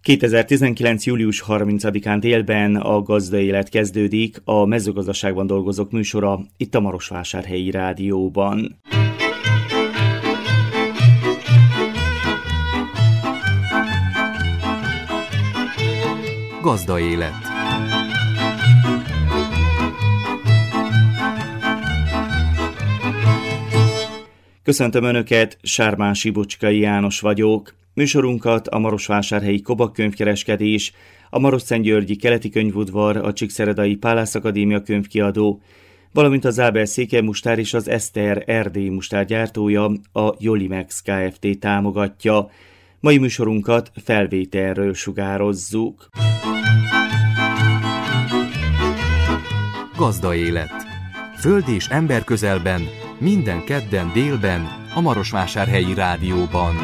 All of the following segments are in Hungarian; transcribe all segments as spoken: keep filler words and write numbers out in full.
kétezer-tizenkilenc. július harmincadikán délben a Gazdaélet kezdődik, a mezőgazdaságban dolgozók műsora itt a Marosvásárhelyi Rádióban. Gazdaélet. Köszöntöm Önöket, Sármási Bocskai János vagyok. Műsorunkat a Marosvásárhelyi Kobak könyvkereskedés, a Marosszentgyörgyi Keleti Könyvudvar, a Csíkszeredai Pálász Akadémia könyvkiadó, valamint az Ábel Székely Mustár és az Eszter erdélyi mustár gyártója, a Jolimex Kft. Támogatja. Mai műsorunkat felvételről sugározzuk. Gazdaélet. Föld és ember közelben, minden kedden délben, a Marosvásárhelyi Rádióban.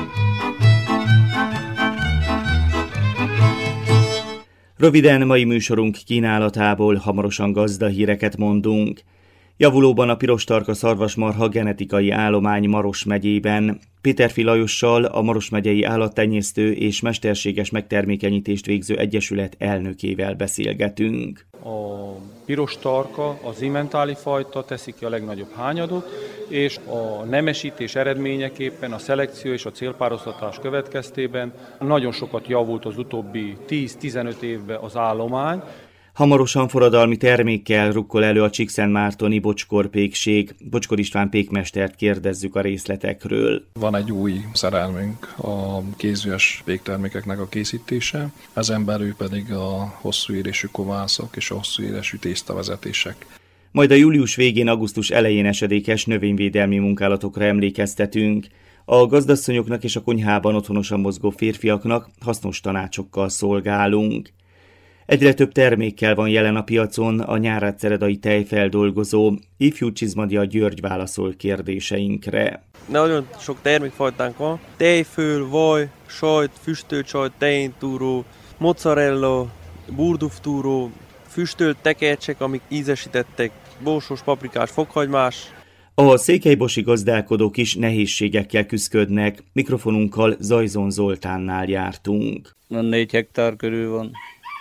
Röviden mai műsorunk kínálatából hamarosan gazdahíreket mondunk. Javulóban a pirostarka szarvasmarha genetikai állomány Maros megyében. Péterfi Lajossal, a Maros megyei állattenyésztő és mesterséges megtermékenyítést végző egyesület elnökével beszélgetünk. A pirostarka, az immentáli fajta teszi ki a legnagyobb hányadot, és a nemesítés eredményeképpen, a szelekció és a célpároztatás következtében nagyon sokat javult az utóbbi tíz-tizenöt évben az állomány. Hamarosan forradalmi termékkel rukkol elő a Csíkszentmártoni Bocskor pékség. Bocskor István pékmestert kérdezzük a részletekről. Van egy új szerelmünk a kézműves péktermékeknek a készítése, ezen belül pedig a hosszú érésű kovászok és a hosszú érésű tésztavezetések. Majd a július végén, augusztus elején esedékes növényvédelmi munkálatokra emlékeztetünk. A gazdasszonyoknak és a konyhában otthonosan mozgó férfiaknak hasznos tanácsokkal szolgálunk. Egyre több termékkel van jelen a piacon a nyárátszeredai tejfeldolgozó. Ifjú Csizmadia György válaszol kérdéseinkre. Nagyon sok termékfajtánk van. Tejföl, vaj, sajt, füstölcsajt, tejéntúró, mozzarella, burduftúró, füstölt tekercsek, amik ízesítettek, borsos, paprikás, fokhagymás. A székelybosi gazdálkodók is nehézségekkel küszködnek. Mikrofonunkkal Zajzon Zoltánnál jártunk. Négy hektár körül van.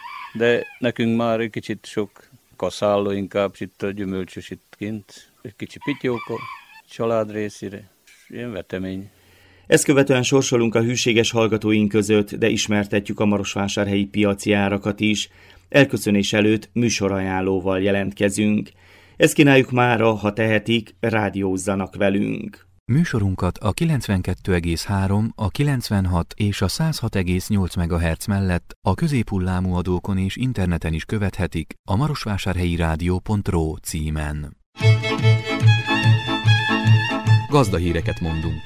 De nekünk már egy kicsit sok kaszálló, inkább itt a gyümölcsös itt kint, egy kicsi pityóka, család részére, ilyen vetemény. Ezt követően sorsolunk a hűséges hallgatóink között, de ismertetjük a marosvásárhelyi piaci árakat is. Elköszönés előtt műsorajánlóval jelentkezünk. Ezt kínáljuk mára, ha tehetik, rádiózzanak velünk. Műsorunkat a kilencvenkettő egész három, a kilencvenhat és a száz hat egész nyolc megahertz mellett a középhullámú adókon és interneten is követhetik a marosvásárhelyi rádió pont ro címen. Gazdahíreket mondunk.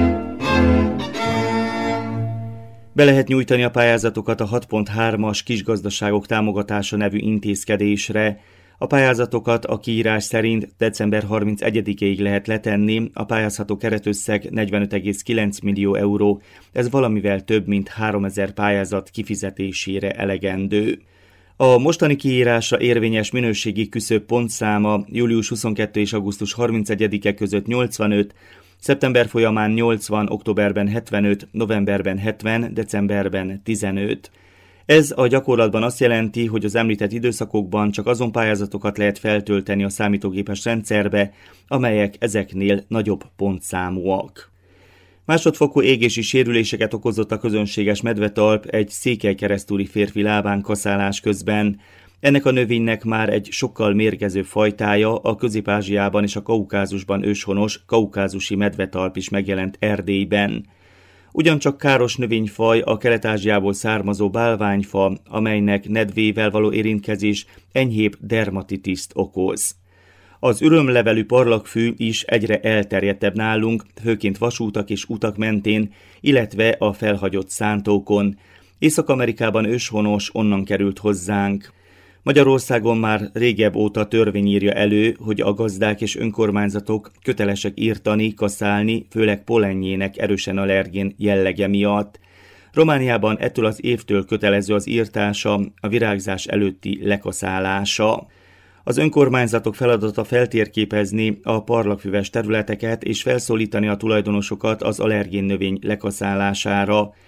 Be lehet nyújtani a pályázatokat a hat pont hármas kisgazdaságok támogatása nevű intézkedésre. A pályázatokat a kiírás szerint december harmincegyedikéig lehet letenni, a pályázható keretösszeg negyvenöt egész kilenc millió euró, ez valamivel több mint háromezer pályázat kifizetésére elegendő. A mostani kiírásra érvényes minőségi küszöb pontszáma július huszonkettő és augusztus harmincegyedike között nyolcvanöt, szeptember folyamán nyolcvan, októberben hetvenöt, novemberben hetven, decemberben tizenöt. Ez a gyakorlatban azt jelenti, hogy az említett időszakokban csak azon pályázatokat lehet feltölteni a számítógépes rendszerbe, amelyek ezeknél nagyobb pontszámúak. Másodfokú égési sérüléseket okozott a közönséges medvetalp egy székelykeresztúri férfi lábán kaszálás közben. Ennek a növénynek már egy sokkal mérgező fajtája, a Közép-Ázsiában és a Kaukázusban őshonos kaukázusi medvetalp is megjelent Erdélyben. Ugyancsak káros növényfaj a Kelet-Ázsiából származó bálványfa, amelynek nedvével való érintkezés enyhébb dermatitiszt okoz. Az ürömlevelű parlagfű is egyre elterjedtebb nálunk, főként vasútak és utak mentén, illetve a felhagyott szántókon. Észak-Amerikában őshonos, onnan került hozzánk. Magyarországon már régebb óta törvény írja elő, hogy a gazdák és önkormányzatok kötelesek írtani, kaszálni, főleg polenjének erősen allergén jellege miatt. Romániában ettől az évtől kötelező az írtása, a virágzás előtti lekaszálása. Az önkormányzatok feladata feltérképezni a parlagfüves területeket és felszólítani a tulajdonosokat az allergén növény lekaszálására.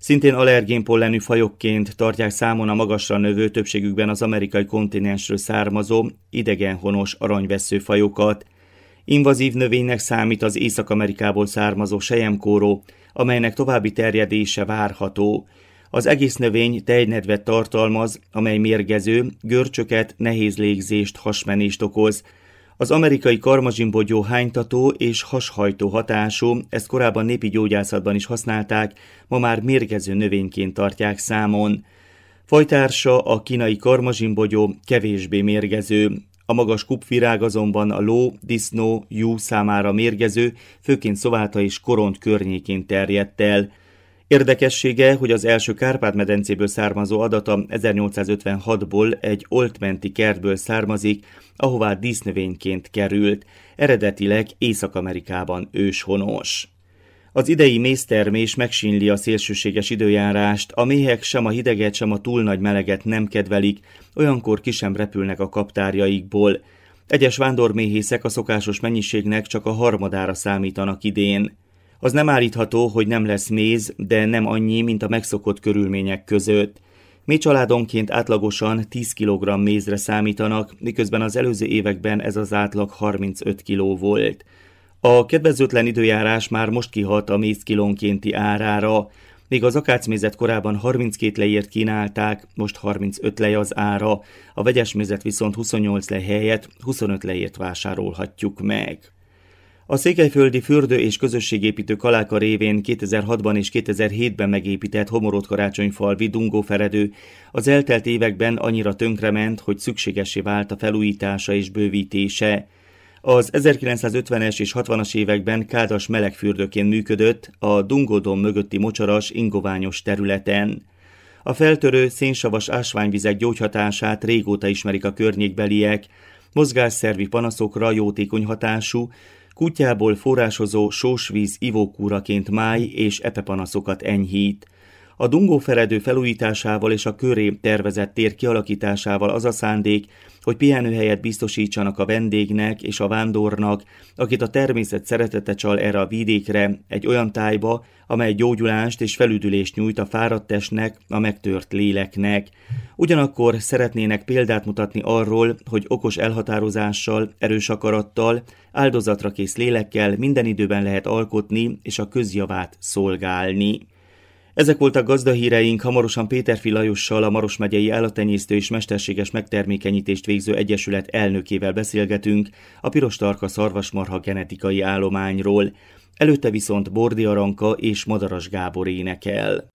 Szintén allergénpollenű fajokként tartják számon a magasra növő, többségükben az amerikai kontinensről származó, idegenhonos aranyvessző fajokat. Invazív növénynek számít az Észak-Amerikából származó selyemkóró, amelynek további terjedése várható. Az egész növény tejnedvet tartalmaz, amely mérgező, görcsöket, nehéz légzést, hasmenést okoz. Az amerikai karmazsinbogyó hánytató és hashajtó hatású, ezt korábban népi gyógyászatban is használták, ma már mérgező növényként tartják számon. Fajtársa, a kínai karmazsinbogyó kevésbé mérgező. A magas kupvirág azonban a ló, disznó, juh számára mérgező, főként Szováta és Koront környékén terjedt el. Érdekessége, hogy az első Kárpát-medencéből származó adata ezernyolcszázötvenhatból egy oltmenti kertből származik, ahová dísznövényként került, eredetileg Észak-Amerikában őshonos. Az idei méztermés megsínli a szélsőséges időjárást, a méhek sem a hideget, sem a túl nagy meleget nem kedvelik, olyankor ki sem repülnek a kaptárjaikból. Egyes vándorméhészek a szokásos mennyiségnek csak a harmadára számítanak idén. Az nem állítható, hogy nem lesz méz, de nem annyi, mint a megszokott körülmények között. Mi családonként átlagosan tíz kilogramm mézre számítanak, miközben az előző években ez az átlag harmincöt kiló volt. A kedvezőtlen időjárás már most kihat a méz kilónkénti árára, míg az akácmézet korábban harminckét lejért kínálták, most harmincöt lej az ára, a vegyes mézet viszont huszonnyolc lej helyett huszonöt lejért vásárolhatjuk meg. A székelyföldi fürdő- és közösségépítő Kaláka révén kétezer-hatban és kétezer-hétben megépített Homorod-Karácsonyfalvi dungóferedő az eltelt években annyira tönkrement, hogy szükségessé vált a felújítása és bővítése. Az ezerkilencszázötvenes és hatvanas években kádas melegfürdőként működött a Dungódom mögötti mocsaras, ingoványos területen. A feltörő, szénsavas ásványvizek gyógyhatását régóta ismerik a környékbeliek, mozgásszervi panaszokra jótékony hatású, kutyából forrásozó sósvíz ivókúraként máj és epepanaszokat enyhít. A dungóferedő felújításával és a köré tervezett tér kialakításával az a szándék, hogy pihenőhelyet biztosítsanak a vendégnek és a vándornak, akit a természet szeretete csal erre a vidékre, egy olyan tájba, amely gyógyulást és felüdülést nyújt a fáradt testnek, a megtört léleknek. Ugyanakkor szeretnének példát mutatni arról, hogy okos elhatározással, erős akarattal, áldozatra kész lélekkel minden időben lehet alkotni és a közjavát szolgálni. Ezek voltak gazdahíreink, hamarosan Péterfi Lajossal, a Maros megyei állattenyésztő és mesterséges megtermékenyítést végző egyesület elnökével beszélgetünk a piros tarka szarvasmarha genetikai állományról. Előtte viszont Bordi Aranka és Madaras Gábor énekel.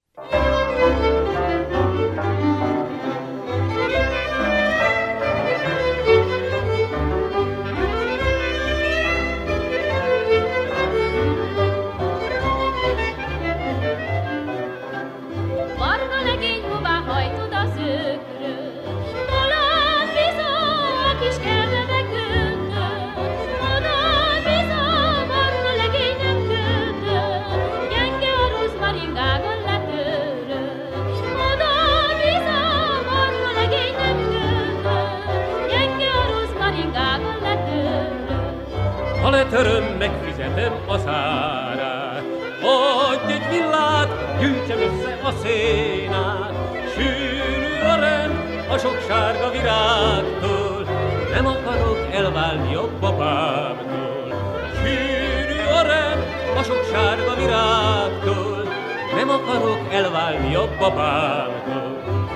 Ha letöröm, megfizetem az árát, adj egy villát, gyűjtsem össze a szénát. Sűrű a rend a sok sárga virágtól, nem akarok elválni jobb apámtól. Sűrű a rend a sok sárga virágtól, nem akarok elválni jobb apámtól.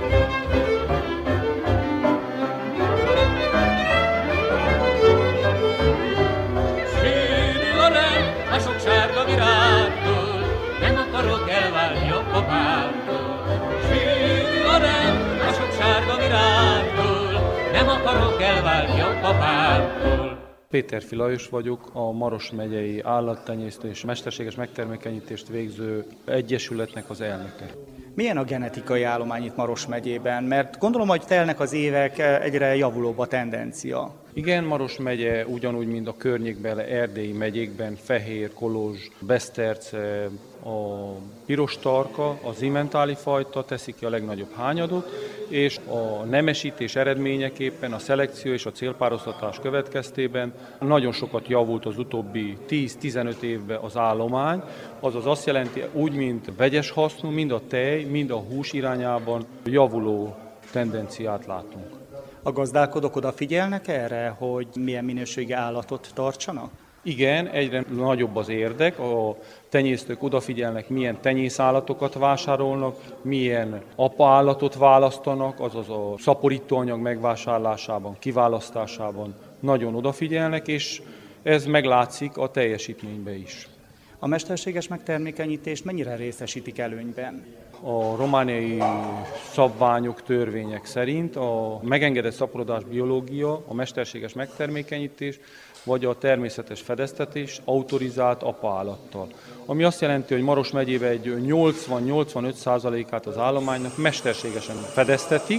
A sok sárga virágtól, nem akarok elválni jobb apámtól. Sűrű a rend a sok sárga virágtól, nem akarok elválni jobb apámtól. Péterfi Lajos vagyok, a Maros megyei állattenyésztő és mesterséges megtermékenyítést végző egyesületnek az elnöke. Milyen a genetikai állomány itt Maros megyében? Mert gondolom, hogy telnek az évek, egyre javulóbb a tendencia. Igen, Maros megye ugyanúgy, mint a környékben, erdélyi megyékben, Fehér, Kolozs, Beszterce, a piros tarka, az immentáli fajta teszik ki a legnagyobb hányadot, és a nemesítés eredményeképpen, a szelekció és a célpároztatás következtében nagyon sokat javult az utóbbi tíz-tizenöt évben az állomány, azaz azt jelenti, úgy, mint vegyes hasznú, mind a tej, mind a hús irányában javuló tendenciát látunk. A gazdálkodók odafigyelnek erre, hogy milyen minőségi állatot tartsanak? Igen, egyre nagyobb az érdek, a tenyésztők odafigyelnek, milyen tenyészállatokat vásárolnak, milyen apaállatot választanak, azaz a szaporítóanyag megvásárlásában, kiválasztásában nagyon odafigyelnek, és ez meglátszik a teljesítményben is. A mesterséges megtermékenyítést mennyire részesítik előnyben? A romániai szabványok, törvények szerint a megengedett szaporodás biológia, a mesterséges megtermékenyítés vagy a természetes fedeztetés autorizált apaállattal. Ami azt jelenti, hogy Maros megyében egy nyolcvan-nyolcvanöt százalékát az állománynak mesterségesen fedeztetik,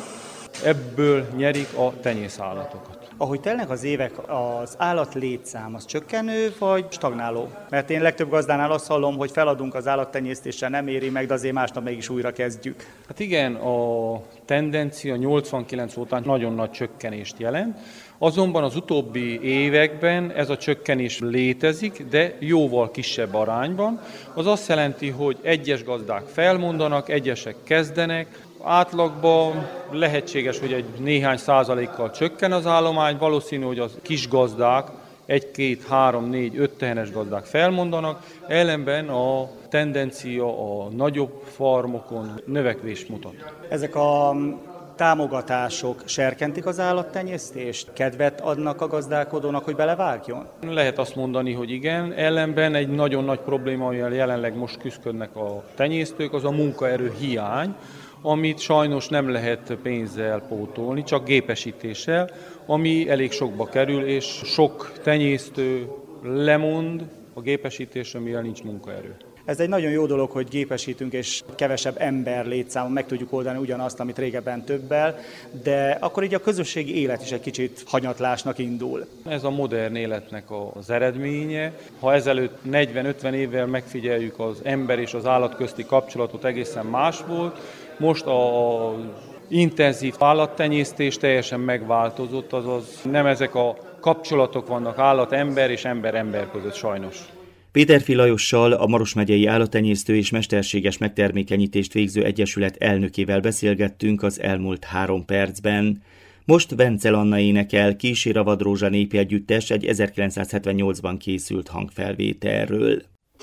ebből nyerik a tenyészállatokat. Ahogy telnek az évek, az állat létszám az csökkenő vagy stagnáló? Mert én legtöbb gazdánál azt hallom, hogy feladunk az állattenyésztéssel, nem éri meg, de azért másnap mégis újra kezdjük. Hát igen, a tendencia nyolcvankilenc óta nagyon nagy csökkenést jelent, azonban az utóbbi években ez a csökkenés létezik, de jóval kisebb arányban. Az azt jelenti, hogy egyes gazdák felmondanak, egyesek kezdenek, átlagban lehetséges, hogy egy néhány százalékkal csökken az állomány, valószínű, hogy az kis gazdák, egy, két, három, négy, öt tehenes gazdák felmondanak, ellenben a tendencia a nagyobb farmokon növekvést mutat. Ezek a támogatások serkentik az állattenyésztést? Kedvet adnak a gazdálkodónak, hogy belevágjon? Lehet azt mondani, hogy igen. Ellenben egy nagyon nagy probléma, amivel jelenleg most küzdködnek a tenyésztők, az a munkaerő hiány, amit sajnos nem lehet pénzzel pótolni, csak gépesítéssel, ami elég sokba kerül, és sok tenyésztő lemond a gépesítésről, mivel nincs munkaerő. Ez egy nagyon jó dolog, hogy gépesítünk, és kevesebb ember létszámon meg tudjuk oldani ugyanazt, amit régebben többel, de akkor így a közösségi élet is egy kicsit hanyatlásnak indul. Ez a modern életnek az eredménye. Ha ezelőtt negyven-ötven évvel megfigyeljük az ember és az állat közti kapcsolatot, egészen más volt. Most a intenzív állattenyésztés teljesen megváltozott, azaz nem ezek a kapcsolatok vannak állat-ember és ember-ember között sajnos. Péterfi Lajossal, a Maros megyei állattenyésztő és mesterséges megtermékenyítést végző egyesület elnökével beszélgettünk az elmúlt három percben. Most Vencel Anna énekel Kísér a vadrózsa népi együttes egy ezerkilencszázhetvennyolcban készült hangfelvételről.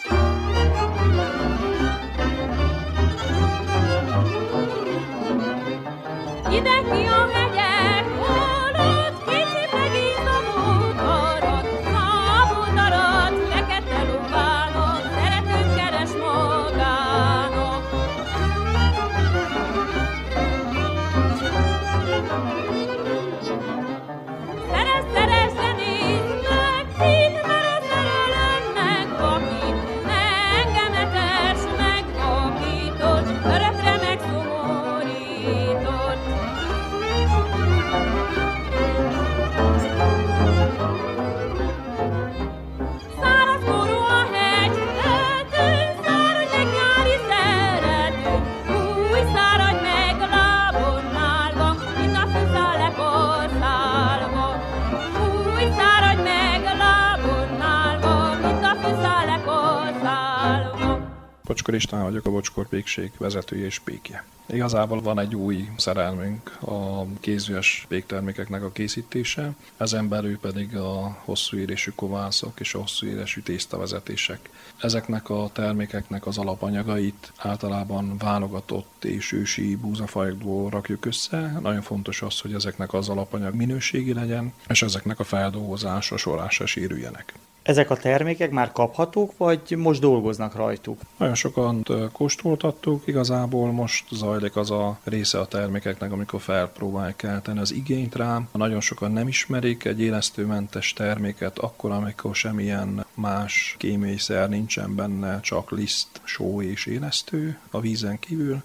Mindenki a hegyek alatt, kicsi megint a módarat, számodarat, fekete lovállat, szeretőt keres magának. Szerez, szerez, de nézd meg, hidd, mert a szerelemnek vakít, engemet ers megvakított, örökre megszomorított. Száraz forró a hegy, öltünk, száradj meg nyári szeretünk, új száradj meg lábon állva, mint a fűszál lekorszálva. Új száradj meg lábon állva, mint a fűszál lekorszálva. Bocskor István vagyok, a Bocskor pékség vezetője és pékje. Igazából van egy új szerelmünk, a kézműves péktermékeknek a készítése, ezen belül pedig a hosszú érésű kovászok és a hosszú érésű tésztavezetések. Ezeknek a termékeknek az alapanyagait általában válogatott és ősi búzafajokból rakjuk össze. Nagyon fontos az, hogy ezeknek az alapanyag minőségi legyen, és ezeknek a feldolgozása során se sérüljenek. Ezek a termékek már kaphatók, vagy most dolgoznak rajtuk? Nagyon sokan kóstoltattuk, igazából most zajlik az a része a termékeknek, amikor felpróbálják kelteni az igényt rá. Nagyon sokan nem ismerik egy élesztőmentes terméket akkor, amikor semmilyen más kémiai szer nincsen benne, csak liszt, só és élesztő a vízen kívül.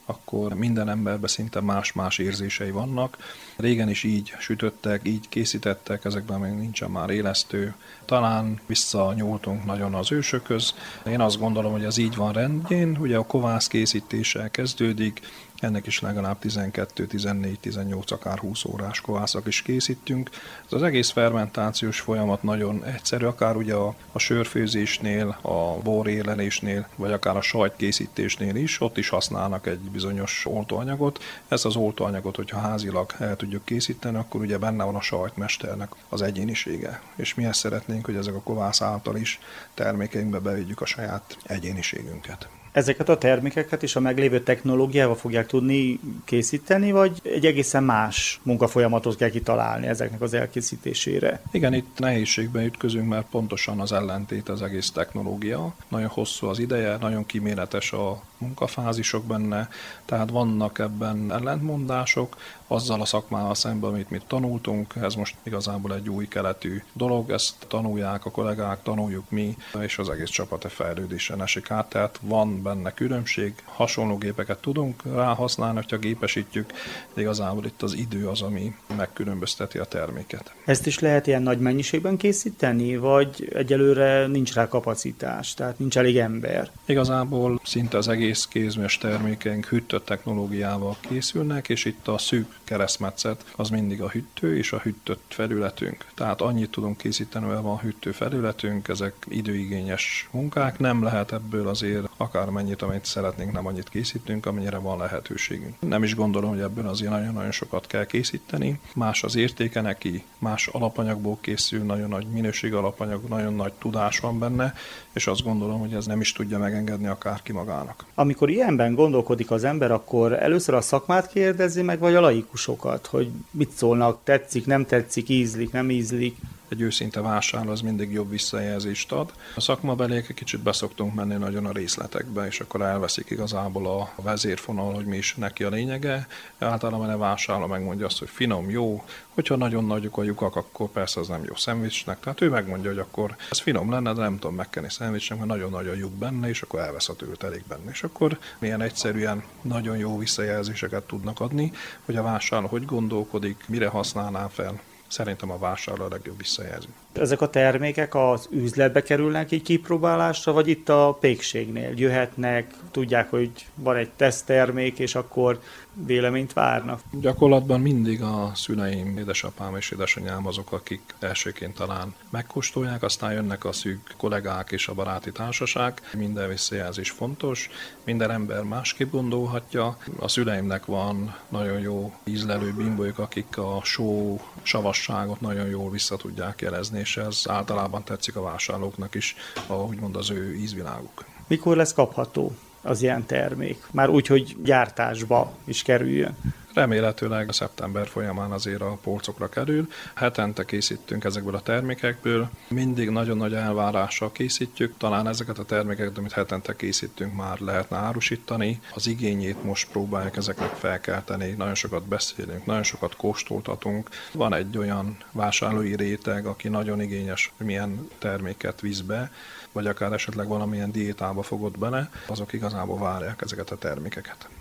akkor minden emberben szinte más-más érzései vannak. Régen is így sütöttek, így készítettek, ezekben még nincsen már élesztő. Talán visszanyúltunk nagyon az ősökhöz. Én azt gondolom, hogy ez így van rendjén. Ugye a kovász készítéssel kezdődik, ennek is legalább tizenkettő, tizennégy, tizennyolc, akár húsz órás kovászak is készítünk. Ez az egész fermentációs folyamat nagyon egyszerű, akár ugye a, a sörfőzésnél, a borérlelésnél, vagy akár a sajtkészítésnél is, ott is használnak egy bizonyos oltóanyagot. Ezt az oltóanyagot, hogyha házilag el tudjuk készíteni, akkor ugye benne van a sajtmesternek az egyénisége. És mi ezt szeretnénk, hogy ezek a kovász által is termékeinkbe bevigyük a saját egyéniségünket. Ezeket a termékeket is a meglévő technológiával fogják tudni készíteni, vagy egy egészen más munkafolyamatot kell kitalálni ezeknek az elkészítésére? Igen, itt nehézségben ütközünk, mert pontosan az ellentét az egész technológia. Nagyon hosszú az ideje, nagyon kíméletes a munkafázisok benne, tehát vannak ebben ellentmondások, azzal a szakmával szemben, amit mi tanultunk, ez most igazából egy új keletű dolog, ezt tanulják a kollégák, tanuljuk mi, és az egész csapat a fejlődésen esik át, tehát van benne különbség, hasonló gépeket tudunk rá használni, hogyha gépesítjük, de igazából itt az idő az, ami megkülönbözteti a terméket. Ezt is lehet ilyen nagy mennyiségben készíteni, vagy egyelőre nincs rá kapacitás, tehát nincs elég ember? Igazából szinte az egész kézműves termékeink hűtött technológiával készülnek, és itt a szűk keresztmetszet az mindig a hűtő és a hűtött felületünk. Tehát annyit tudunk készíteni, hogy van hűtő felületünk, ezek időigényes munkák, nem lehet ebből azért akármennyit, amit szeretnénk, nem annyit készítünk, amennyire van lehetőségünk. Nem is gondolom, hogy ebből azért nagyon-nagyon sokat kell készíteni. Más az értéke neki, más alapanyagból készül, nagyon nagy minőség alapanyag, nagyon nagy tudás van benne, és azt gondolom, hogy ez nem is tudja megengedni akárki magának. Amikor ilyenben gondolkodik az ember, akkor először a szakmát kérdezi meg, vagy a laikusokat, hogy mit szólnak, tetszik, nem tetszik, ízlik, nem ízlik. Egy őszinte vásárló az mindig jobb visszajelzést ad. A szakmabeliek egy kicsit beszoktunk menni nagyon a részletekbe, és akkor elveszik igazából a vezérfonal, hogy mi is neki a lényege. Általában a vásárló megmondja azt, hogy finom, jó, hogyha nagyon nagyok a lyukak, akkor persze az nem jó szendvicsnek. Tehát ő megmondja, hogy akkor ez finom lenne, de nem tudom megkenni szendvicsnek, mert nagyon nagy a lyuk benne, és akkor elvesz a töltelék benne. És akkor milyen egyszerűen nagyon jó visszajelzéseket tudnak adni, hogy a vásárló hogy gondolkodik, mire használná fel. Szerintem a vásárló a legjobb visszajelző. Ezek a termékek az üzletbe kerülnek így kipróbálásra, vagy itt a pékségnél jöhetnek, tudják, hogy van egy teszttermék, és akkor véleményt várnak? Gyakorlatban mindig a szüleim, édesapám és édesanyám azok, akik elsőként talán megkóstolják, aztán jönnek a szűk kollégák és a baráti társaság. Minden visszajelzés fontos, minden ember másképp gondolhatja. A szüleimnek van nagyon jó ízlelő bimbójuk, akik a só, savasságot nagyon jól vissza tudják jelezni, és ez általában tetszik a vásárlóknak is, úgymond az ő ízviláguk. Mikor lesz kapható az ilyen termék? Már úgy, hogy gyártásba is kerüljön. Remélhetőleg a szeptember folyamán azért a polcokra kerül. Hetente készítünk ezekből a termékekből. Mindig nagyon nagy elvárással készítjük. Talán ezeket a termékeket, amit hetente készítünk, már lehetne árusítani. Az igényét most próbáljuk ezeknek felkelteni. Nagyon sokat beszélünk, nagyon sokat kóstoltatunk. Van egy olyan vásárlói réteg, aki nagyon igényes, milyen terméket visz be, vagy akár esetleg valamilyen diétába fogott bele, azok igazából várják ezeket a termékeket.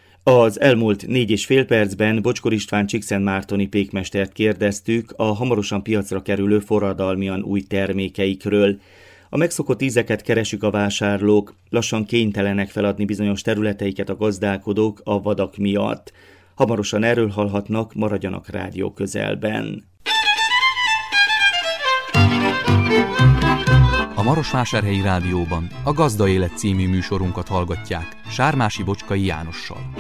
Az elmúlt négy és fél percben Bocskor István csíkszentmártoni pékmestert kérdeztük a hamarosan piacra kerülő forradalmian új termékeikről. A megszokott ízeket keresik a vásárlók, lassan kénytelenek feladni bizonyos területeiket a gazdálkodók a vadak miatt. Hamarosan erről hallhatnak, maradjanak rádió közelben. A Marosvásárhelyi Rádióban a Gazda Élet című műsorunkat hallgatják Sármási Bocskai Jánossal.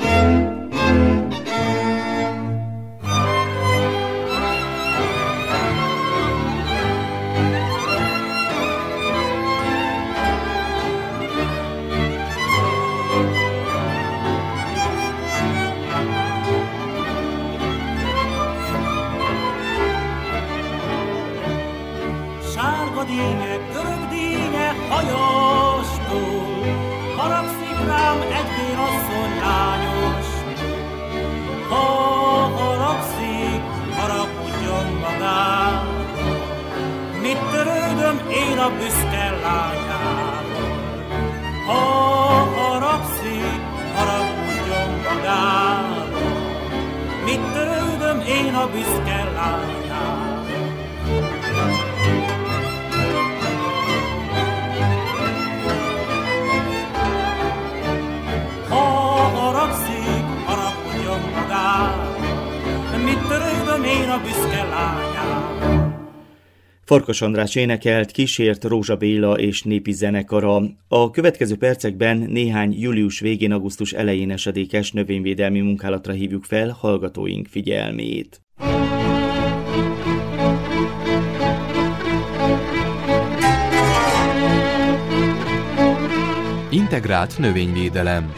Sárga dínye, görög dínye, hajastól, haragszik rám egy vénasszony lányos. Ha haragszik, haragudjon magába, mit törődöm én a büszke lányával. Ha haragszik, haragudjon mit törődöm én a büszke lányát. Ha haragszik, haragudjon magát, mit törődöm én a büszke lányát. Farkas András énekelt, kísért Rózsa Béla és népi zenekara. A következő percekben néhány július végén, augusztus elején esedékes növényvédelmi munkálatra hívjuk fel hallgatóink figyelmét. Integrált növényvédelem.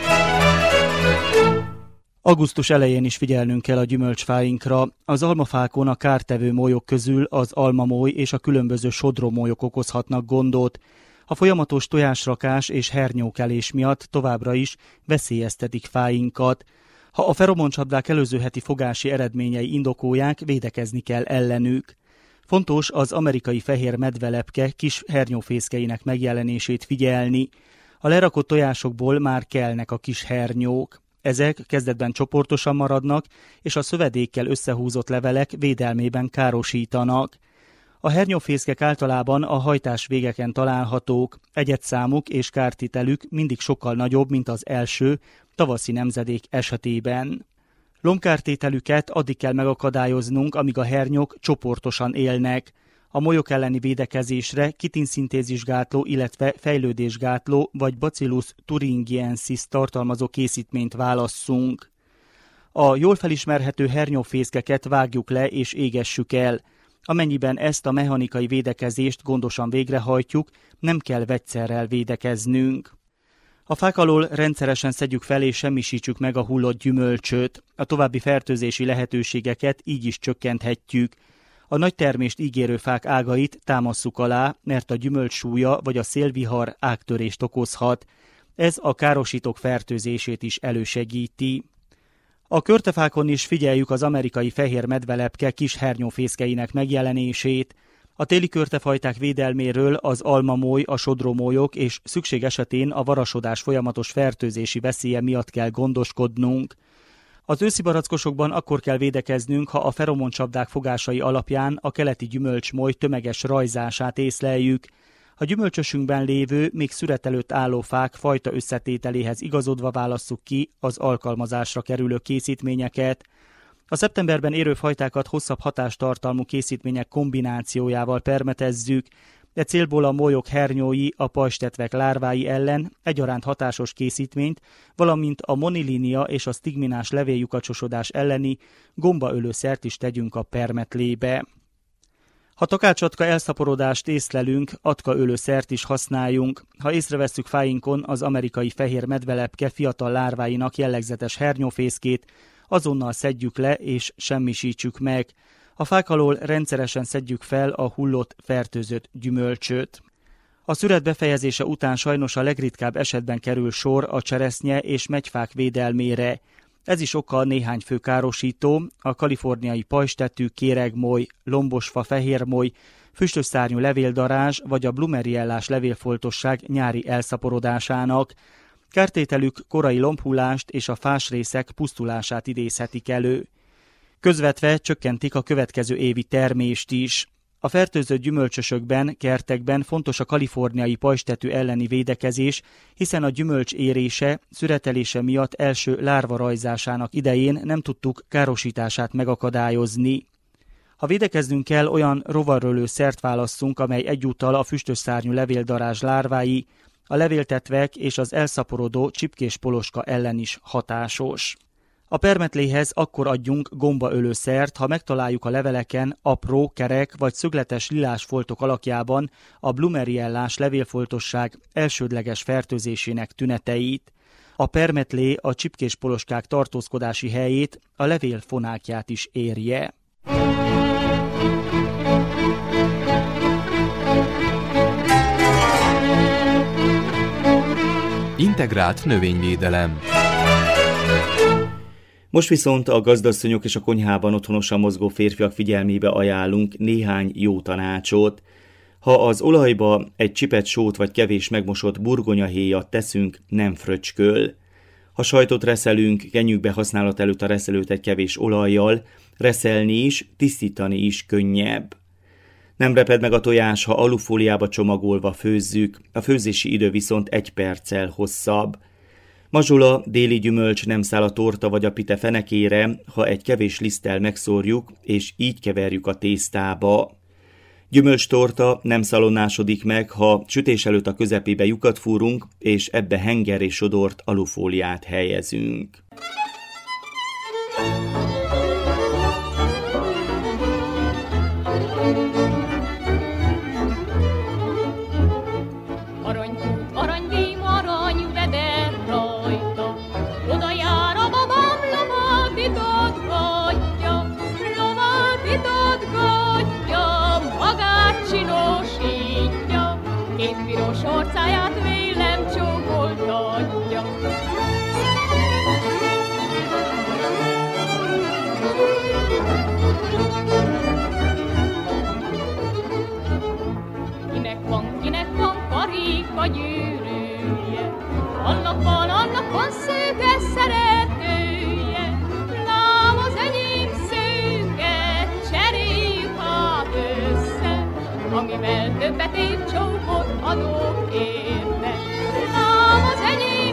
Augusztus elején is figyelnünk kell a gyümölcsfáinkra. Az almafákon a kártevő molyok közül az almamoly és a különböző sodrómolyok okozhatnak gondot. A folyamatos tojásrakás és hernyókelés miatt továbbra is veszélyeztetik fáinkat. Ha a feromoncsapdák előző heti fogási eredményei indokolják, védekezni kell ellenük. Fontos az amerikai fehér medvelepke kis hernyófészkeinek megjelenését figyelni. A lerakott tojásokból már kelnek a kis hernyók. Ezek kezdetben csoportosan maradnak, és a szövedékkel összehúzott levelek védelmében károsítanak. A hernyófészkek általában a hajtás végeken találhatók, egyedszámuk és kártételük mindig sokkal nagyobb, mint az első, tavaszi nemzedék esetében. Lombkártételüket addig kell megakadályoznunk, amíg a hernyók csoportosan élnek. A molyok elleni védekezésre kitinszintézisgátló, illetve fejlődésgátló vagy Bacillus thuringiensis tartalmazó készítményt válasszunk. A jól felismerhető hernyófészkeket vágjuk le és égessük el. Amennyiben ezt a mechanikai védekezést gondosan végrehajtjuk, nem kell vegyszerrel védekeznünk. A fák alól rendszeresen szedjük fel és semmisítsük meg a hullott gyümölcsöt. A további fertőzési lehetőségeket így is csökkenthetjük. A nagy termést ígérő fák ágait támasszuk alá, mert a gyümölcs súlya vagy a szélvihar ágtörést okozhat. Ez a károsítók fertőzését is elősegíti. A körtefákon is figyeljük az amerikai fehér medvelepke kis hernyófészkeinek megjelenését. A téli körtefajták védelméről az almamoly, a sodrómolyok és szükség esetén a varasodás folyamatos fertőzési veszélye miatt kell gondoskodnunk. Az őszi barackosokban akkor kell védekeznünk, ha a feromoncsapdák fogásai alapján a keleti gyümölcsmoly tömeges rajzását észleljük. A gyümölcsösünkben lévő, még szüret előtt álló fák fajta összetételéhez igazodva válasszuk ki az alkalmazásra kerülő készítményeket. A szeptemberben érő fajtákat hosszabb hatástartalmú készítmények kombinációjával permetezzük, de célból a molyok hernyói, a pajzstetvek lárvái ellen egyaránt hatásos készítményt, valamint a monilinia és a sztigminás levéllyukacsosodás elleni gombaölőszert is tegyünk a permetlébe. Ha takácsatka elszaporodást észlelünk, atkaölőszert is használjunk. Ha észrevesszük fáinkon az amerikai fehér medvelepke fiatal lárváinak jellegzetes hernyófészkét, azonnal szedjük le és semmisítsük meg. A fák alól rendszeresen szedjük fel a hullott, fertőzött gyümölcsöt. A szüret befejezése után sajnos a legritkább esetben kerül sor a cseresznye és megyfák védelmére. Ez is oka néhány fő károsító, a kaliforniai pajzstetű, kéregmoly, lombosfa fehérmoly, füstösszárnyú levéldarázs vagy a blumeriellás levélfoltosság nyári elszaporodásának. Kártételük korai lombhullást és a fásrészek pusztulását idézhetik elő. Közvetve csökkentik a következő évi termést is. A fertőzött gyümölcsösökben, kertekben fontos a kaliforniai pajzstetű elleni védekezés, hiszen a gyümölcs érése, szüretelése miatt első lárva rajzásának idején nem tudtuk károsítását megakadályozni. Ha védekeznünk kell, olyan rovarölő szert válasszunk, amely egyúttal a füstösszárnyú levéldarázs lárvái, a levéltetvek és az elszaporodó csipkés poloska ellen is hatásos. A permetléhez akkor adjunk gombaölőszert, ha megtaláljuk a leveleken apró, kerek vagy szögletes lilás foltok alakjában a blumeriellás levélfoltosság elsődleges fertőzésének tüneteit. A permetlé a csipkés poloskák tartózkodási helyét, a levél fonákját is érje. Integrált növényvédelem. Most viszont a gazdasszonyok és a konyhában otthonosan mozgó férfiak figyelmébe ajánlunk néhány jó tanácsot. Ha az olajba egy csipet sót vagy kevés megmosott burgonyahéjat teszünk, nem fröcsköl. Ha sajtot reszelünk, genyükbe használat előtt a reszelőt egy kevés olajjal, reszelni is, tisztítani is könnyebb. Nem reped meg a tojás, ha alufóliába csomagolva főzzük, a főzési idő viszont egy perccel hosszabb. Mazsola, déli gyümölcs nem száll a torta vagy a pite fenekére, ha egy kevés liszttel megszórjuk, és így keverjük a tésztába. Gyümölcstorta nem szalonásodik meg, ha sütés előtt a közepébe lyukat fúrunk, és ebbe henger és sodort alufóliát helyezünk. Orcáját vélem csókoltatja. Kinek van, kinek van karika gyűrűje, annak van, annak van szőke szeretője. Lám az enyém szőke, cseréljük hát össze, amivel többet ér csókot adok érte. Lám az enyém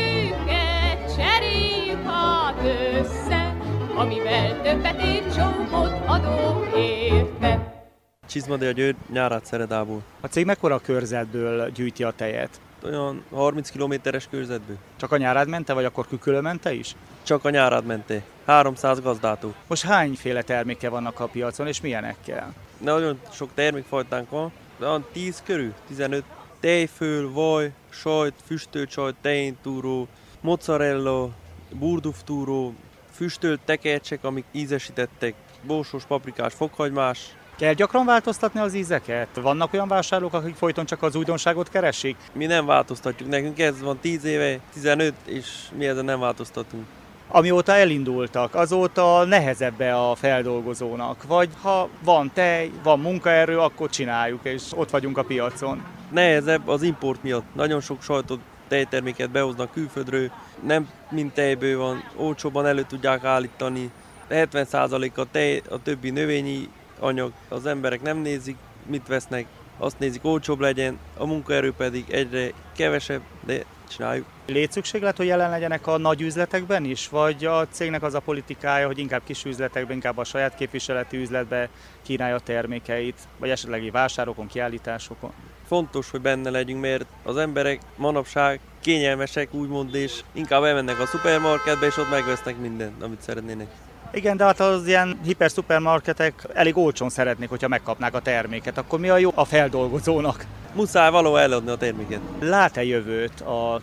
szőke, cseréljük hát össze, amivel többet ér csókot adok érte. Csizmadél György, Nyárádszeredából. A cég mekkora körzetből gyűjti a tejet? Olyan harminc kilométeres körzetből. Csak a Nyárádmente, vagy akkor Kükülömente is? Csak a Nyárádmente. háromszáz gazdától. Most hányféle terméke vannak a piacon, és milyenekkel? Nagyon sok termékfajtánk van, olyan tíz körül, tizenöt. Tejföl, vaj, sajt, füstölcsajt, tehéntúró, mozzarella, burduftúró, füstölt tekercsek, amik ízesítettek, bósós, paprikás, fokhagymás. Kell gyakran változtatni az ízeket? Vannak olyan vásárlók, akik folyton csak az újdonságot keresik? Mi nem változtatjuk, nekünk ez van tíz éve, tizenöt, és mi ezen nem változtatunk. Amióta elindultak, azóta nehezebb-e a feldolgozónak? Vagy ha van tej, van munkaerő, akkor csináljuk, és ott vagyunk a piacon? Nehezebb az import miatt. Nagyon sok sajtot, tejterméket behoznak külföldről, nem mind tejből van, olcsóban elő tudják állítani. hetven százalék a tej, a többi növényi anyag, az emberek nem nézik, mit vesznek, azt nézik, olcsóbb legyen, a munkaerő pedig egyre kevesebb, de csináljuk. Létszükséglet, hogy jelen legyenek a nagy üzletekben is, vagy a cégnek az a politikája, hogy inkább kis üzletekben, inkább a saját képviseleti üzletbe kínálja a termékeit, vagy esetleg vásárokon, kiállításokon? Fontos, hogy benne legyünk, mert az emberek manapság kényelmesek, úgymond, és inkább elmennek a szupermarketbe, és ott megvesznek mindent, amit szeretnének. Igen, de hát az ilyen hiperszupermarketek elég olcsón szeretnék, hogyha megkapnák a terméket. Akkor mi a jó a feldolgozónak? Muszáj valahol eladni a terméket. Lát-e jövőt a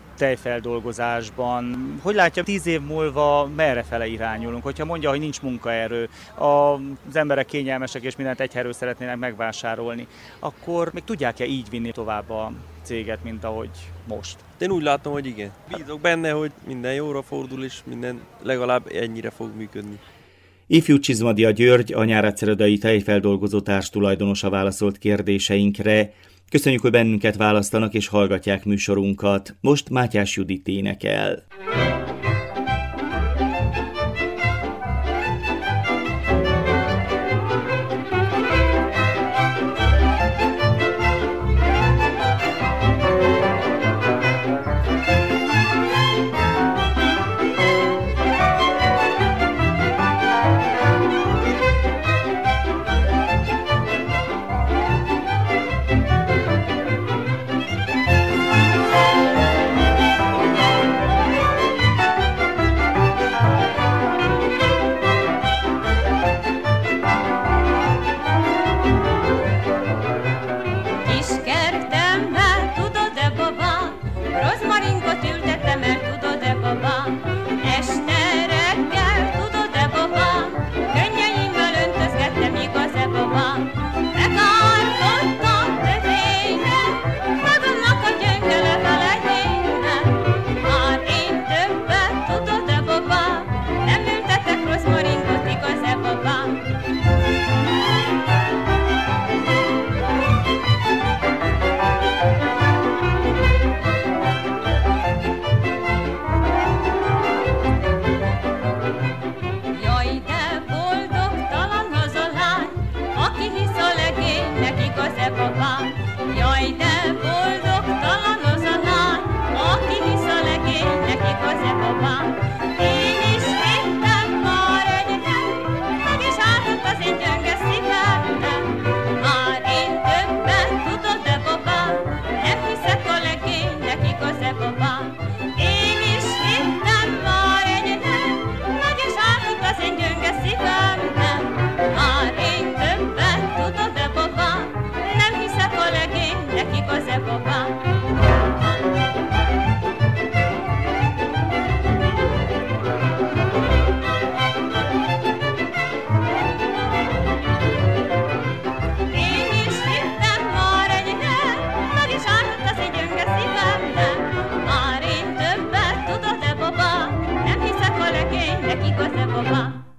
tejfeldolgozásban? Hogy látja, tíz év múlva merre fele irányulunk? Hogyha mondja, hogy nincs munkaerő, az emberek kényelmesek és mindent egyherről szeretnének megvásárolni, akkor még tudják-e így vinni tovább a céget, mint ahogy most? Én úgy látom, hogy igen. Bízok benne, hogy minden jóra fordul, és minden legalább ennyire fog működni. Ifjú Csizmadia György, a Nyárádszeredai tejfeldolgozó társ tulajdonosa válaszolt kérdéseinkre. Köszönjük, hogy bennünket választanak és hallgatják műsorunkat. Most Mátyás Judit énekel.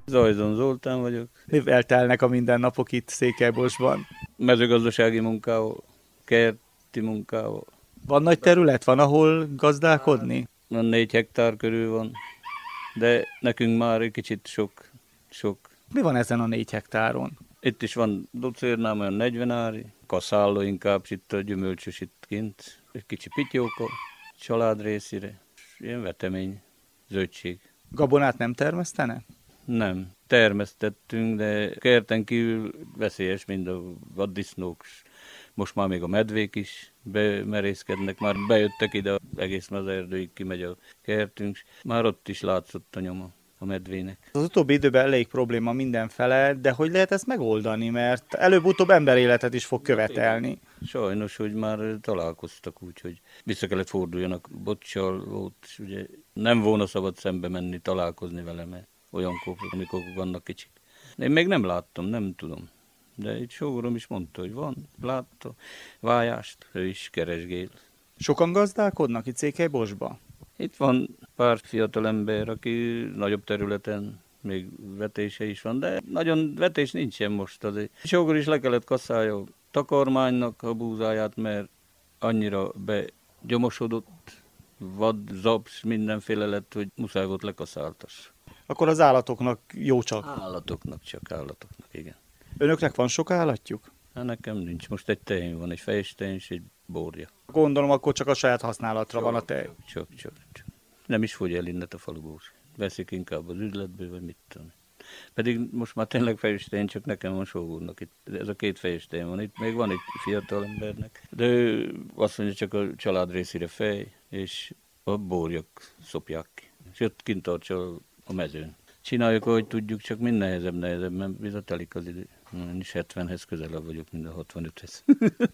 Zajzon Zoltán vagyok. Mivel telnek a mindennapok itt Székelyborsban? Mezőgazdasági munkával, kerti munkával. Van nagy terület, van ahol gazdálkodni? Van négy hektár körül van, de nekünk már egy kicsit sok, sok. Mi van ezen a négy hektáron? Itt is van docérnám, olyan negyven ári, kaszálló inkább, itt a gyümölcsös itt kint, egy kicsi pityóka, család részére, ilyen vetemény, zöldség. Gabonát nem termesztene? Nem, termesztettünk, de kerten kívül veszélyes, mind a vaddisznók, most már még a medvék is bemerészkednek, már bejöttek ide, egész mezőerdőig kimegy a kertünk, már ott is látszott a nyoma a medvének. Az utóbbi időben elég probléma mindenfele, de hogy lehet ezt megoldani, mert előbb-utóbb emberéletet is fog követelni. Sajnos, hogy már találkoztak úgy, hogy vissza kellett forduljanak, Bocsal volt, ugye nem volna szabad szembe menni, találkozni vele, mert olyankor, amikor vannak kicsik. Én még nem láttam, nem tudom. De itt sógorom is mondta, hogy van, látta vájást, ő is keresgél. Sokan gazdálkodnak itt Székelyborsba? Itt van pár fiatal ember, aki nagyobb területen, még vetése is van, de nagyon vetés nincsen most azért. Sógor is le kellett kasszálja takarmánynak a búzáját, mert annyira begyomosodott, vad, zaps, mindenféle lett, hogy muszáj volt lekaszáltas. Akkor az állatoknak jó csak? Állatoknak csak, állatoknak, igen. Önöknek van sok állatjuk? Hát nekem nincs. Most egy tehén van, egy fejes tehén és egy borja. Gondolom, akkor csak a saját használatra csak, van a tej. Csak, csak, csak. Nem is fogy el innen a faluból. Veszik inkább az üzletből, vagy mit tudom. Pedig most már tényleg fejes tehén, csak nekem van sógornak. Itt, ez a két fejes tehén van. Itt még van egy fiatal embernek. De ő azt mondja, csak a család részére fej, és a borjak szopják ki. És ott kint tartsa a mezőn. Csináljuk, ahogy tudjuk, csak mind nehezebb, nehezebb, mert bizatelik az idő. Én is hetvenhez közelebb vagyok, mint a hatvanöthez.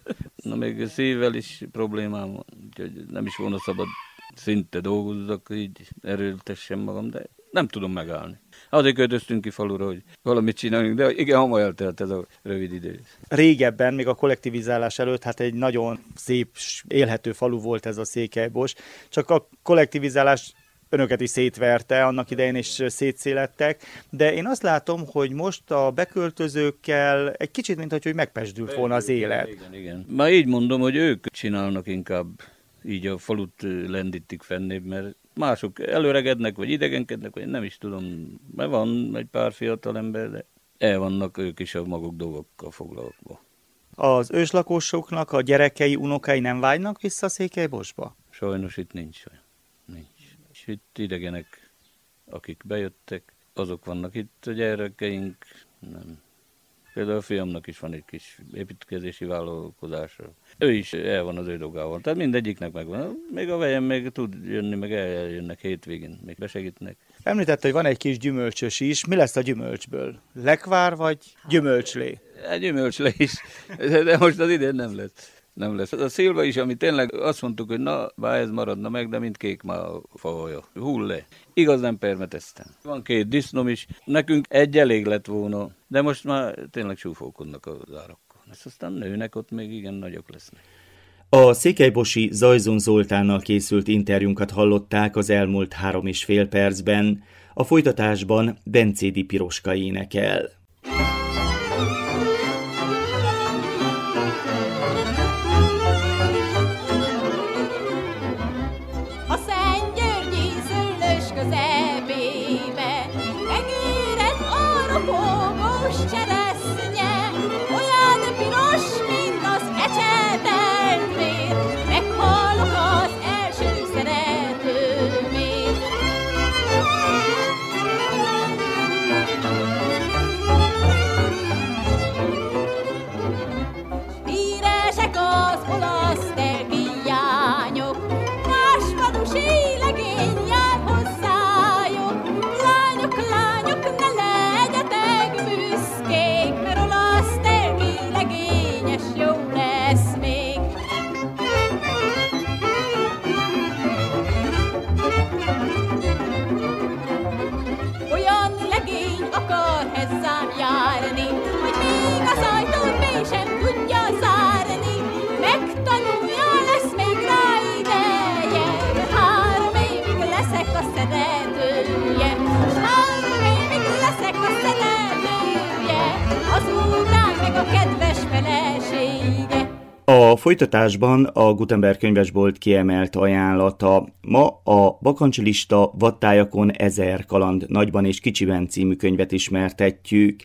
Na még szívvel is problémám van, úgyhogy nem is volna szabad szinte dolgozzak, így erőltessem magam, de nem tudom megállni. Azért költöztünk ki falura, hogy valamit csináljunk, de igen, hamar eltelt ez a rövid idő. Régebben, még a kollektivizálás előtt, hát egy nagyon szép, élhető falu volt ez a Székelybos, csak a kollektivizálás önöket is szétverte, annak idején is szétszélettek, de én azt látom, hogy most a beköltözőkkel egy kicsit, mint hogy megpesdült volna az élet. Igen, igen. Már így mondom, hogy ők csinálnak inkább, így a falut lendítik fennébb, mert mások előregednek, vagy idegenkednek, vagy nem is tudom, mert van egy pár fiatal ember, de el vannak ők is a maguk dolgokkal foglalva. Az őslakosoknak a gyerekei, unokái nem vágynak vissza Székelybosba? Sajnos itt nincs olyan. Nincs. És itt idegenek, akik bejöttek, azok vannak itt, a gyerekeink, nem. Például a fiamnak is van egy kis építkezési vállalkozása. Ő is el van az ő dolgával, tehát mindegyiknek megvan. Még a vejem még tud jönni, meg eljönnek hétvégén, még besegítnek. Említette, hogy van egy kis gyümölcsös is. Mi lesz a gyümölcsből? Lekvár vagy gyümölcslé? Egy gyümölcslé is, de most az idén nem lesz. Nem lesz. A szilva is, ami tényleg azt mondtuk, hogy na, bár ez maradna meg, de mint kék már a fahaja. Hull le. Igaz, nem permeteztem. Van két disznom is. Nekünk egy elég lett volna, de most már tényleg súfókodnak az árakkal. Ezt aztán nőnek, ott még igen nagyok lesznek. A székelybosi Zajzon Zoltánnal készült interjúnkat hallották az elmúlt három és fél percben. A folytatásban Bencédi Piroska énekel. Három évig leszek a szeretője, s három évig leszek a A folytatásban a Gutenberg könyvesbolt kiemelt ajánlata. Ma a bakancslista Vattályakon ezer kaland nagyban és kicsiben című könyvet ismertetjük.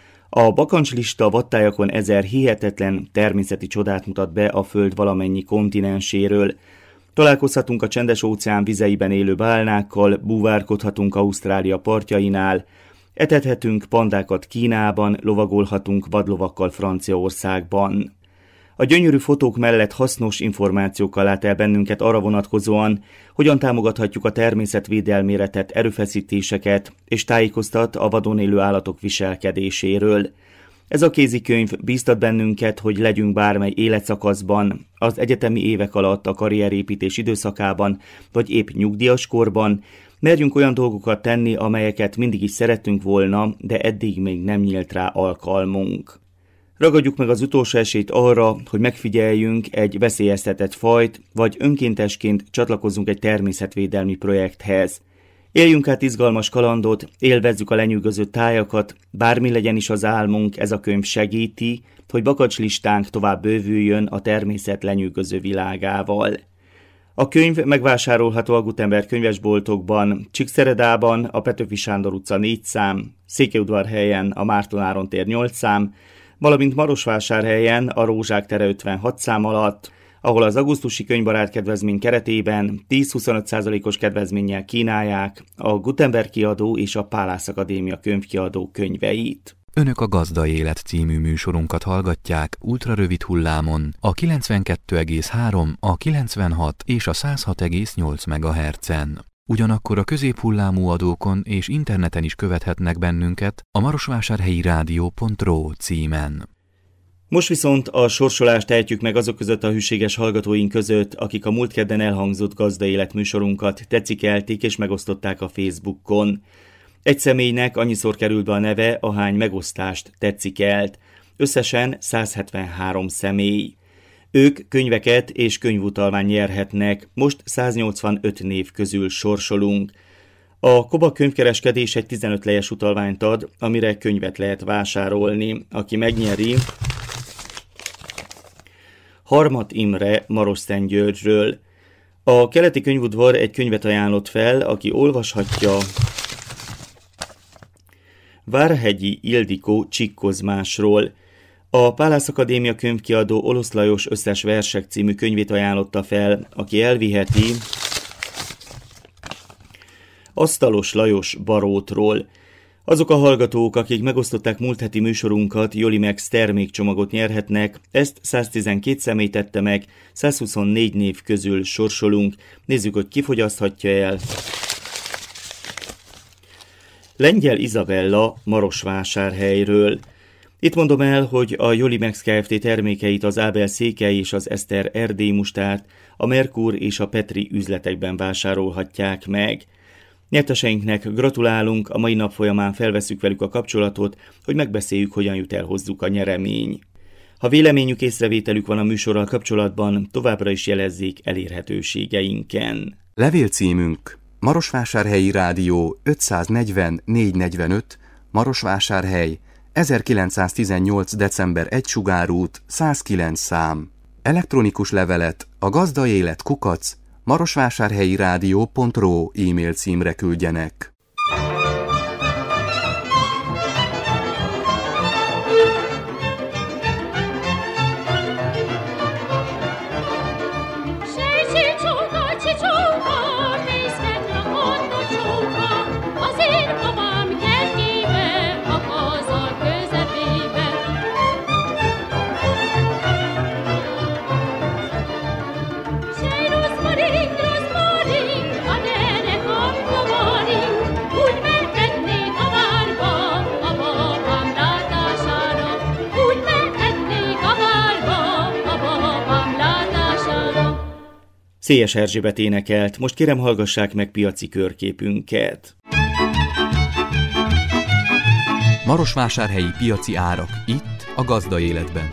A bakancslista Vattályakon ezer hihetetlen természeti csodát mutat be a Föld valamennyi kontinenséről. Találkozhatunk a Csendes-óceán vizeiben élő bálnákkal, búvárkodhatunk Ausztrália partjainál, etethetünk pandákat Kínában, lovagolhatunk vadlovakkal Franciaországban. A gyönyörű fotók mellett hasznos információkkal lát el bennünket arra vonatkozóan, hogyan támogathatjuk a természetvédelmére tett erőfeszítéseket, és tájékoztat a vadon élő állatok viselkedéséről. Ez a kézikönyv bíztat bennünket, hogy legyünk bármely életszakaszban, az egyetemi évek alatt, a karrierépítés időszakában, vagy épp nyugdíjas korban, merjünk olyan dolgokat tenni, amelyeket mindig is szerettünk volna, de eddig még nem nyílt rá alkalmunk. Ragadjuk meg az utolsó esélyt arra, hogy megfigyeljünk egy veszélyeztetett fajt, vagy önkéntesként csatlakozzunk egy természetvédelmi projekthez. Éljünk át izgalmas kalandot, élvezzük a lenyűgöző tájakat, bármi legyen is az álmunk, ez a könyv segíti, hogy bakancslistánk tovább bővüljön a természet lenyűgöző világával. A könyv megvásárolható a Gutenberg könyvesboltokban, Csíkszeredában, a Petőfi Sándor utca négy szám, Székelyudvarhelyen a Márton Áron tér nyolc szám, valamint Marosvásárhelyen a Rózsák tere ötvenhat szám alatt, ahol az augusztusi könyvbarát kedvezmény keretében tíz-huszonöt százalékos kedvezménnyel kínálják a Gutenberg kiadó és a Pálász Akadémia könyvkiadó könyveit. Önök a Gazda Élet című műsorunkat hallgatják ultrarövid hullámon a kilencvenkettő egész három, a kilencvenhat és a száz hat egész nyolc megahertzen. Ugyanakkor a középhullámú adókon és interneten is követhetnek bennünket a marosvásárhelyi rádió pont ro címen. Most viszont a sorsolást ejtjük meg azok között a hűséges hallgatóink között, akik a múlt kedden elhangzott Gazda Élet műsorunkat tetszikelték és megosztották a Facebookon. Egy személynek annyiszor került be a neve, ahány megosztást tetszikelt. Összesen száz hetvenhárom személy. Ők könyveket és könyvutalvány nyerhetnek, most száznyolcvanöt név közül sorsolunk. A Koba könyvkereskedés egy tizenöt lejes utalványt ad, amire könyvet lehet vásárolni. Aki megnyeri, Harmat Imre Marosztendgyörgyről. A keleti könyvudvar egy könyvet ajánlott fel, aki olvashatja Várhegyi Ildikó Csikkozmásról. A Pálász Akadémia könyvkiadó Olosz Lajos összes versek című könyvét ajánlotta fel, aki elviheti Asztalos Lajos Barótról. Azok a hallgatók, akik megosztották múlt heti műsorunkat, Jolimex termékcsomagot nyerhetnek, ezt száztizenkét személy tette meg, százhuszonnégy név közül sorsolunk. Nézzük, hogy ki fogyaszthatja el. Lengyel Izabella Marosvásárhelyről. Itt mondom el, hogy a Jolimex Kft. Termékeit az Ábel Székely és az Eszter erdélyi mustárt, a Merkur és a Petri üzletekben vásárolhatják meg. Nyerteseinknek gratulálunk, a mai nap folyamán felveszük velük a kapcsolatot, hogy megbeszéljük, hogyan jut el hozzuk a nyeremény. Ha véleményük, észrevételük van a műsorral kapcsolatban, továbbra is jelezzék elérhetőségeinken. Levélcímünk Marosvásárhelyi Rádió ötszáznegyven négyszáznegyvenöt, Marosvásárhely, ezerkilencszáztizennyolc. december egy Sugárút, száz kilenc szám. Elektronikus levelet a gazdaélet kukac marosvásárhelyi rádió pont ro e-mail címre küldjenek. Szélyes Erzsébet énekelt, most kérem hallgassák meg piaci körképünket. Marosvásárhelyi piaci árak, itt a Gazda Életben.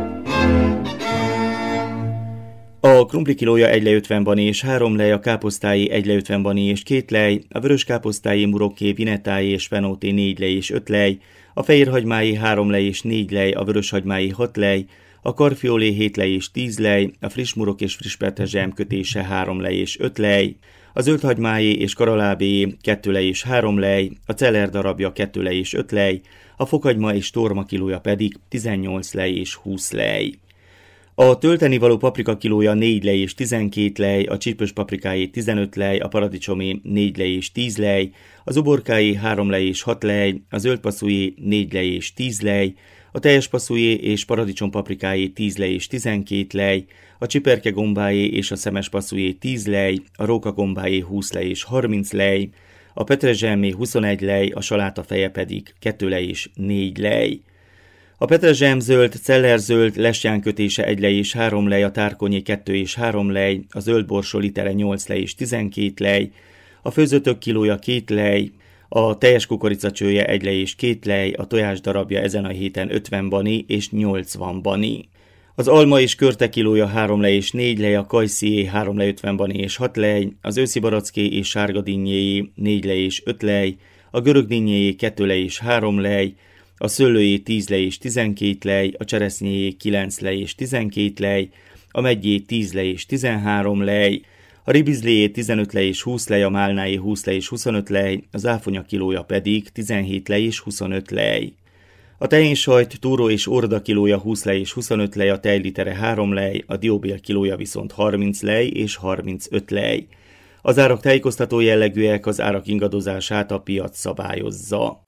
A krumpli kilója egy lej ötven bani és három lej, a káposztái egy lej ötven bani és két lej, a vörös káposztái, murokké, vinetái és fenóté négy lej és öt lej, a fehérhagymái három lej és négy lej, a vöröshagymái hat lej, a karfiolé hét lej és tíz lej, a friss murok és friss petrezselyem kötése három lej és öt lej, a zöldhagymáé és karalábéé kettő lej és három lej, a celler darabja kettő lej és öt lej, a fokhagyma és torma kilója pedig tizennyolc lej és húsz lej. A tölteni való paprika kilója négy lej és tizenkét lej, a csípős paprikáé tizenöt lej, a paradicsomé négy lej és tíz lej, az uborkáé három lej és hat lej, a zöldpasszújé négy lej és tíz lej, a teljes passzújé és paradicsompaprikáé tíz lej és tizenkét lej, a csiperke gombáé és a szemes passzújé tíz lej, a róka gombáé húsz lej és harminc lej, a petrezselyemé huszonegy lej, a saláta feje pedig kettő lej és négy lej. A petrezselyem zöld, cellerzöld, lesján kötése egy lej és három lej, a tárkonyé kettő és három lej, a zöld borsó litere nyolc lej és tizenkét lej, a főzötök kilója két lej, a teljes kukoricacsője egy lej és két lej, a tojás darabja ezen a héten ötven bani és nyolcvan bani. Az alma és körte kilója három lej és négy lej, a kajszié három lej ötven bani és hat lej, az őszi baracké és sárga dinnyéjé négy lej és öt lej, a görög dinnyéjé kettő lej és három lej, a szőlőjé tíz lej és tizenkét lej, a cseresznyéjé kilenc lej és tizenkét lej, a meggyé tíz lej és tizenhárom lej, a ribizléjé tizenöt lej és húsz lej, a málnájé húsz lej és huszonöt lej, az áfonya kilója pedig tizenhét lej és huszonöt lej. A tehénsajt, túró és orda kilója húsz lej és huszonöt lej, a tejlitere három lej, a dióbél kilója viszont harminc lej és harmincöt lej. Az árak tájékoztató jellegűek, az árak ingadozását a piac szabályozza.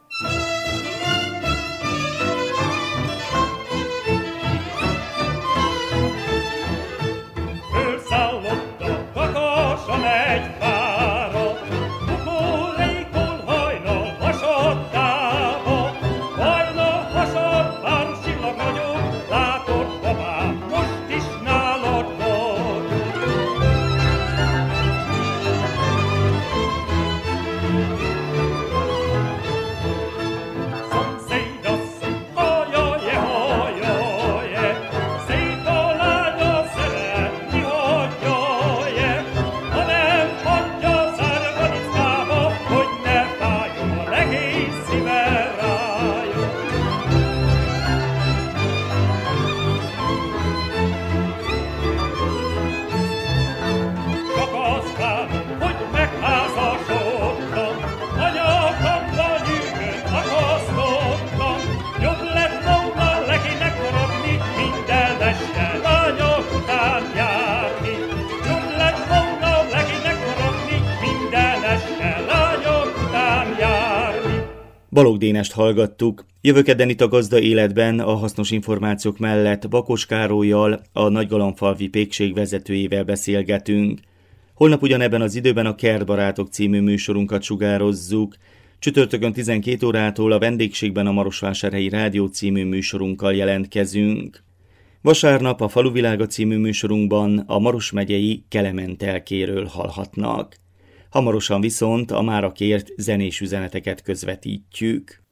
Balogh Dénest hallgattuk. Jövő kedden itt a Gazda Életben a hasznos információk mellett Bakos Károllyal, a Nagygalamfalvi pékség vezetőjével beszélgetünk. Holnap ugyanebben az időben a Kertbarátok című műsorunkat sugározzuk. Csütörtökön tizenkét órától a vendégségben a Marosvásárhelyi Rádió című műsorunkkal jelentkezünk. Vasárnap a Faluvilága című műsorunkban a Maros megyei Kelementelkéről hallhatnak. Hamarosan viszont a mára kért zenés üzeneteket közvetítjük.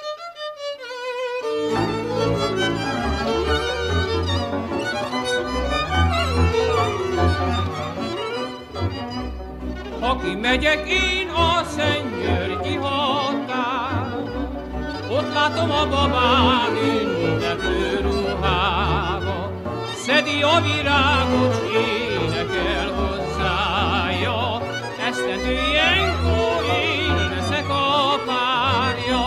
Aki megyek én a Szentgyörgyi határ, ott látom a babám ünneplő ruhába, szedi a virágot, s énekel hozzája, esztendő ilyenkor én leszek a párja.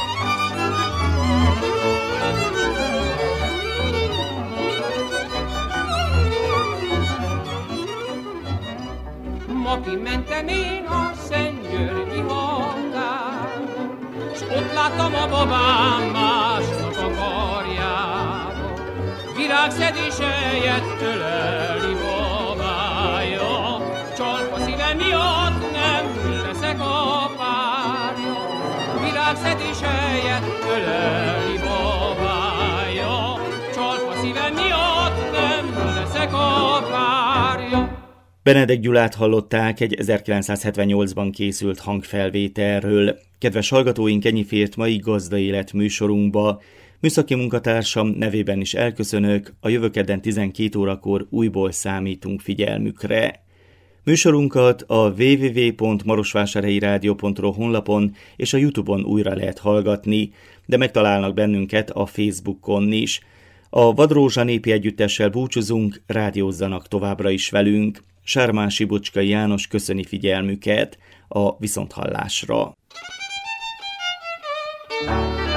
Ma kimentem én a Szentgyörgyi határ, s ott láttam a babám másnak a karjába, virágszedése jött ölelni babája, csalpa szíve miatt nem leszek a párja, virágszedése jött ölelni babája, csalpa szíve miatt nem leszek a párja. Benedek Gyulát hallották egy ezerkilencszázhetvennyolcban készült hangfelvételről. Kedves hallgatóink, ennyi fért mai Gazda Élet műsorunkba. Műszaki munkatársam nevében is elköszönök, a jövő kedden tizenkét órakor újból számítunk figyelmükre. Műsorunkat a double-u double-u double-u pont marosvásárhelyi rádió pont ro honlapon és a YouTube-on újra lehet hallgatni, de megtalálnak bennünket a Facebookon is. A Vadrózsa népi együttessel búcsúzunk, rádiózzanak továbbra is velünk. Sármási Bocskai János köszöni figyelmüket, a viszonthallásra.